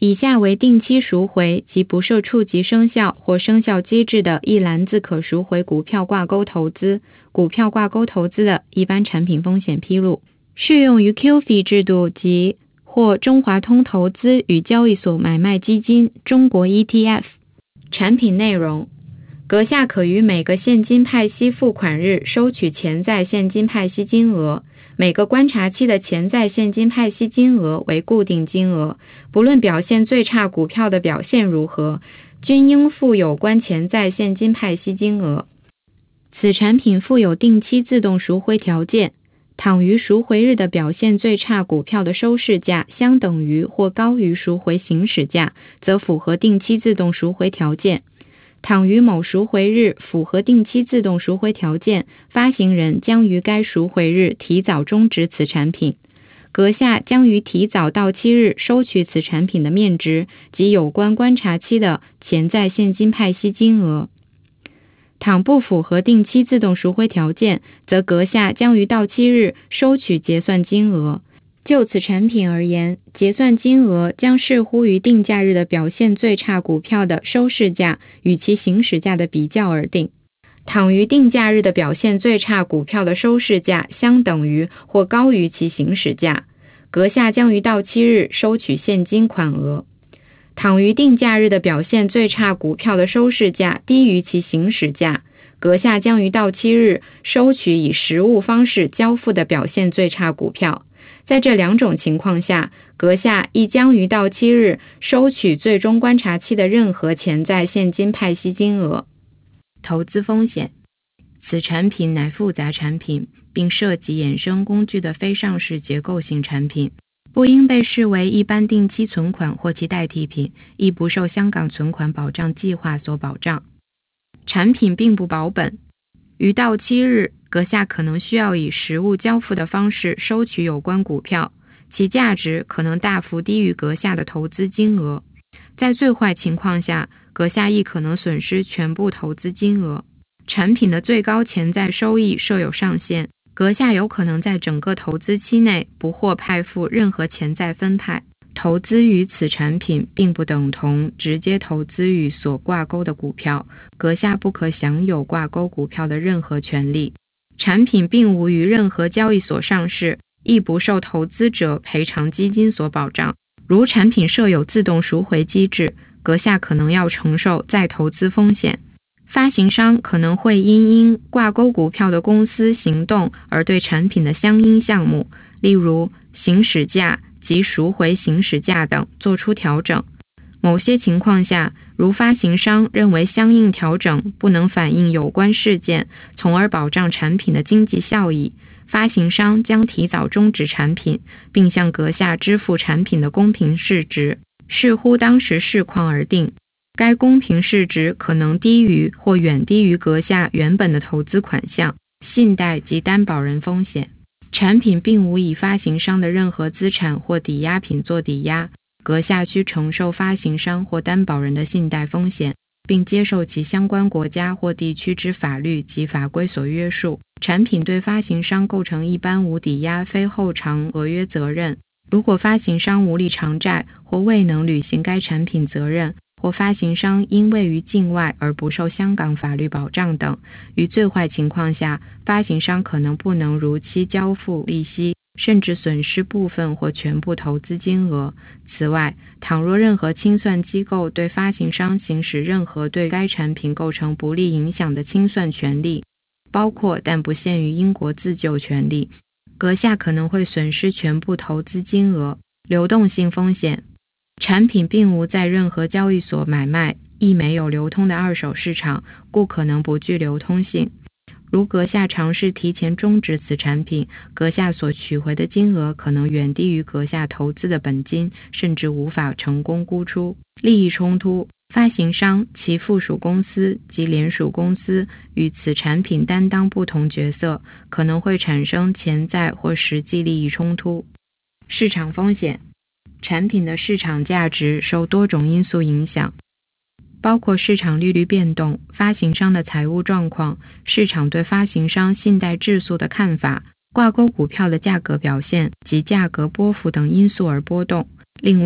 以下为定期赎回及不受触及生效或生效机制的一篮子可赎回股票挂钩投资、股票挂钩投资的一般产品风险披露，适用于 QF 制度及或中华通投资与交易所买卖基金中国 ETF。 产品内容：阁下可于每个现金派息付款日收取潜在现金派息金额，每个观察期的潜在现金派息金额为固定金额，不论表现最差股票的表现如何，均应付有关潜在现金派息金额。此产品附有定期自动赎回条件，倘于赎回日的表现最差股票的收市价相等于或高于赎回行使价，则符合定期自动赎回条件。倘于某赎回日符合定期自动赎回条件，发行人将于该赎回日提早终止此产品，阁下将于提早到期日收取此产品的面值及有关观察期的潜在现金派息金额。倘不符合定期自动赎回条件，则阁下将于到期日收取结算金额。就此产品而言，结算金额将视乎于定价日的表现最差股票的收市价与其行使价的比较而定。倘于定价日的表现最差股票的收市价相等于或高于其行使价，阁下将于到期日收取现金款额。倘于定价日的表现最差股票的收市价低于其行使价，阁下将于到期日收取以实物方式交付的表现最差股票。在这两种情况下，阁下亦将于到期日收取最终观察期的任何潜在现金派息金额。投资风险：此产品乃复杂产品，并涉及衍生工具的非上市结构性产品，不应被视为一般定期存款或其代替品，亦不受香港存款保障计划所保障。产品并不保本，于到期日，阁下可能需要以实物交付的方式收取有关股票，其价值可能大幅低于阁下的投资金额。在最坏情况下，阁下亦可能损失全部投资金额。产品的最高潜在收益设有上限，阁下有可能在整个投资期内不获派付任何潜在分派。投资于此产品并不等同直接投资于所挂钩的股票，阁下不可享有挂钩股票的任何权利。产品并无于任何交易所上市，亦不受投资者赔偿基金所保障。如产品设有自动赎回机制，阁下可能要承受再投资风险。发行商可能会因挂钩股票的公司行动而对产品的相应项目，例如行使价及赎回行使价等做出调整。某些情况下，如发行商认为相应调整不能反映有关事件，从而保障产品的经济效益，发行商将提早终止产品，并向阁下支付产品的公平市值，视乎当时市况而定。该公平市值可能低于或远低于阁下原本的投资款项。信贷及担保人风险：产品并无以发行商的任何资产或抵押品做抵押，阁下需承受发行商或担保人的信贷风险，并接受其相关国家或地区之法律及法规所约束。产品对发行商构成一般无抵押非后偿合约责任。如果发行商无力偿债或未能履行该产品责任，或发行商因位于境外而不受香港法律保障等，于最坏情况下，发行商可能不能如期交付利息，甚至损失部分或全部投资金额。此外，倘若任何清算机构对发行商行使任何对该产品构成不利影响的清算权利，包括但不限于英国自救权利，阁下可能会损失全部投资金额。流动性风险：产品并无在任何交易所买卖，亦没有流通的二手市场，故可能不具流通性。如阁下尝试提前终止此产品，阁下所取回的金额可能远低于阁下投资的本金，甚至无法成功沽出。利益冲突：发行商、其附属公司及联属公司与此产品担当不同角色，可能会产生潜在或实际利益冲突。市场风险：产品的市场价值受多种因素影响，包括市场利率变动、发行商的财务状况、市场对发行商信贷质素的看法、挂钩股票的价格表现及价格波幅等因素而波动。另外，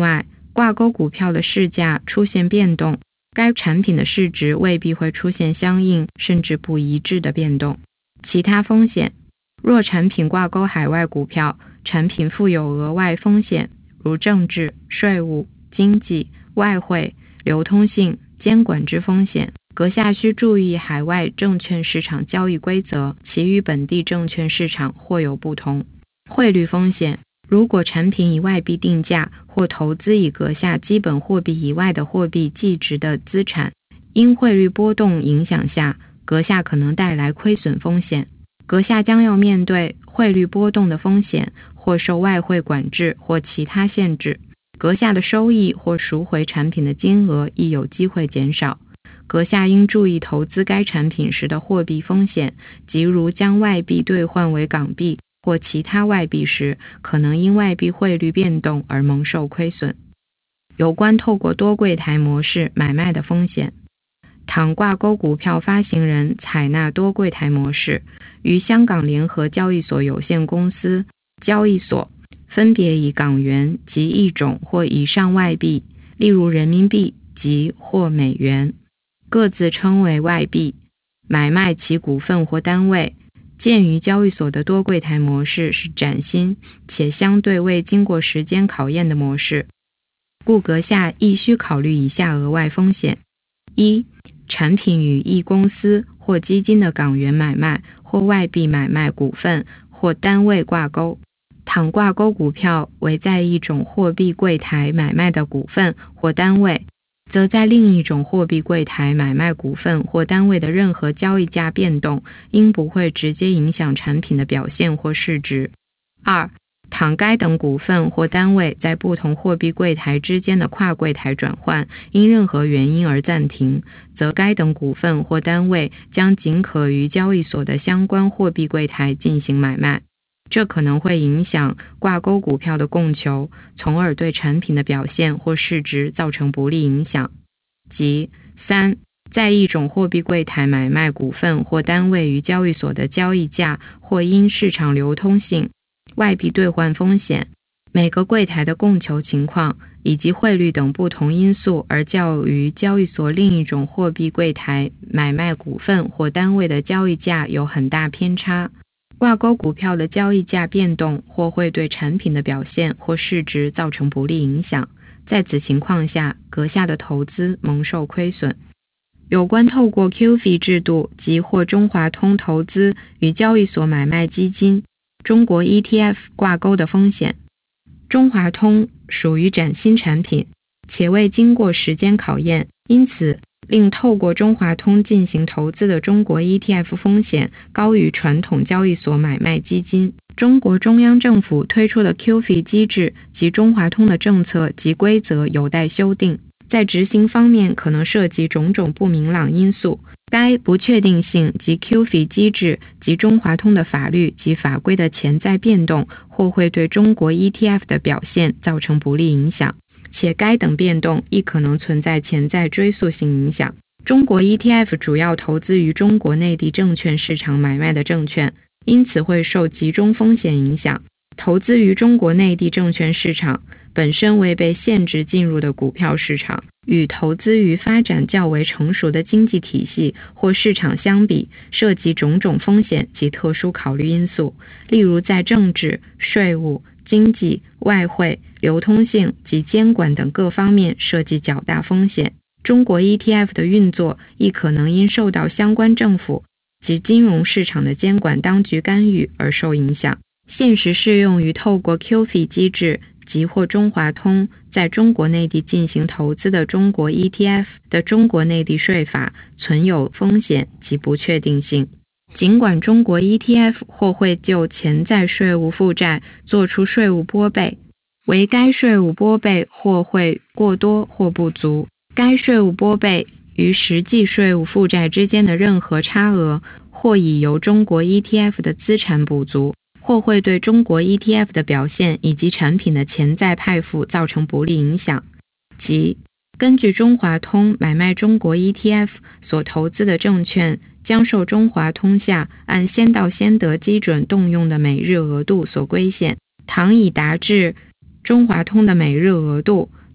挂钩股票的市价出现变动，该产品的市值未必会出现相应甚至不一致的变动。其他风险，若产品挂钩海外股票，产品负有额外风险，如政治、税务、经济、外汇、流通性、监管之风险，阁下需注意海外证券市场交易规则，其与本地证券市场或有不同。汇率风险，如果产品以外币定价或投资以阁下基本货币以外的货币计值的资产，因汇率波动影响下，阁下可能带来亏损风险。阁下将要面对汇率波动的风险，或受外汇管制或其他限制。阁下的收益或赎回产品的金额亦有机会减少。阁下应注意投资该产品时的货币风险，即如将外币兑换为港币或其他外币时，可能因外币汇率变动而蒙受亏损。有关透过多柜台模式买卖的风险，倘挂钩股票发行人采纳多柜台模式，于香港联合交易所有限公司交易所分别以港元及一种或以上外币，例如人民币及或美元，各自称为外币，买卖其股份或单位。鉴于交易所的多柜台模式是崭新且相对未经过时间考验的模式，故阁下亦需考虑以下额外风险：一、产品与一公司或基金的港元买卖或外币买卖股份或单位挂钩，倘挂钩股票为在一种货币柜台买卖的股份或单位，则在另一种货币柜台买卖股份或单位的任何交易价变动，应不会直接影响产品的表现或市值。二、倘该等股份或单位在不同货币柜台之间的跨柜台转换因任何原因而暂停，则该等股份或单位将仅可于交易所的相关货币柜台进行买卖。这可能会影响挂钩股票的供求，从而对产品的表现或市值造成不利影响。即三、在一种货币柜台买卖股份或单位于交易所的交易价或因市场流通性、外币兑换风险、每个柜台的供求情况以及汇率等不同因素而较于交易所另一种货币柜台买卖股份或单位的交易价有很大偏差。挂钩股票的交易价变动或会对产品的表现或市值造成不利影响，在此情况下，阁下的投资蒙受亏损。有关透过 QF 制度及或中华通投资与交易所买卖基金、中国 ETF 挂钩的风险，中华通属于崭新产品，且未经过时间考验，因此令透过中华通进行投资的中国 ETF 风险高于传统交易所买卖基金。中国中央政府推出的 QF 机制及中华通的政策及规则有待修订，在执行方面可能涉及种种不明朗因素，该不确定性及 QF 机制及中华通的法律及法规的潜在变动，或会对中国 ETF 的表现造成不利影响，且该等变动亦可能存在潜在追溯性影响。中国 ETF 主要投资于中国内地证券市场买卖的证券，因此会受集中风险影响。投资于中国内地证券市场本身为被限制进入的股票市场，与投资于发展较为成熟的经济体系或市场相比，涉及种种风险及特殊考虑因素，例如在政治、税务、经济、外汇、流通性及监管等各方面涉及较大风险。中国 ETF 的运作亦可能因受到相关政府及金融市场的监管当局干预而受影响。现时适用于透过 QF 机制及或中华通在中国内地进行投资的中国 ETF 的中国内地税法存有风险及不确定性。尽管中国 ETF 或会就潜在税务负债做出税务拨备，为该税务拨备或会过多或不足，该税务拨备与实际税务负债之间的任何差额，或已由中国 ETF 的资产补足，或会对中国 ETF 的表现以及产品的潜在派付造成不利影响。即根据中华通买卖中国 ETF 所投资的证券，将受中华通下按先到先得基准动用的每日额度所规限，倘已达至中华通的每日额度，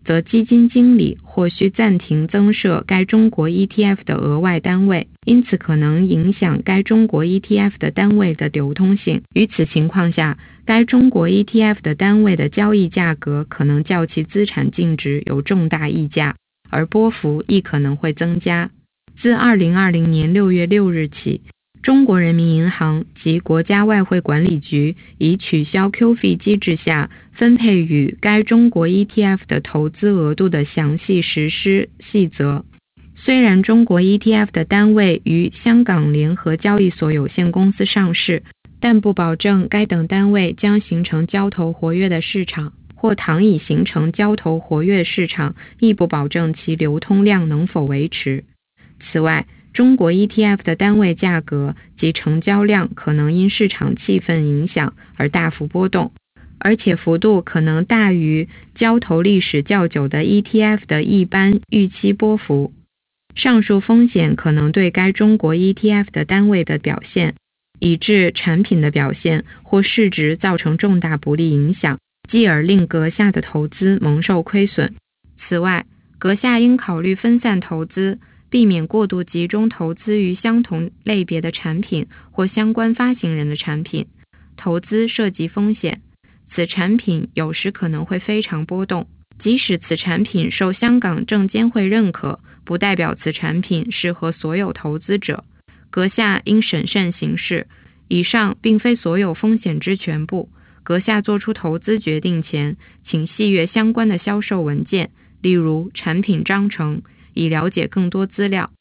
则基金经理或需暂停增设该中国 ETF 的额外单位，因此可能影响该中国 ETF 的单位的流通性。于此情况下，该中国 ETF 的单位的交易价格可能较其资产净值有重大溢价，而波幅亦可能会增加。自2020年6月6日起，中国人民银行及国家外汇管理局已取消 QF 机制下分配与该中国 ETF 的投资额度的详细实施细则。虽然中国 ETF 的单位于香港联合交易所有限公司上市，但不保证该等单位将形成交投活跃的市场，或倘已形成交投活跃市场，亦不保证其流通量能否维持。此外，中国 ETF 的单位价格及成交量可能因市场气氛影响而大幅波动，而且幅度可能大于交投历史较久的 ETF 的一般预期波幅。上述风险可能对该中国 ETF 的单位的表现，以致产品的表现或市值造成重大不利影响，继而令阁下的投资蒙受亏损。此外，阁下应考虑分散投资，避免过度集中投资于相同类别的产品或相关发行人的产品。投资涉及风险，此产品有时可能会非常波动。即使此产品受香港证监会认可，不代表此产品适合所有投资者。阁下应审慎行事。以上并非所有风险之全部。阁下做出投资决定前，请细阅相关的销售文件，例如产品章程，以了解更多资料。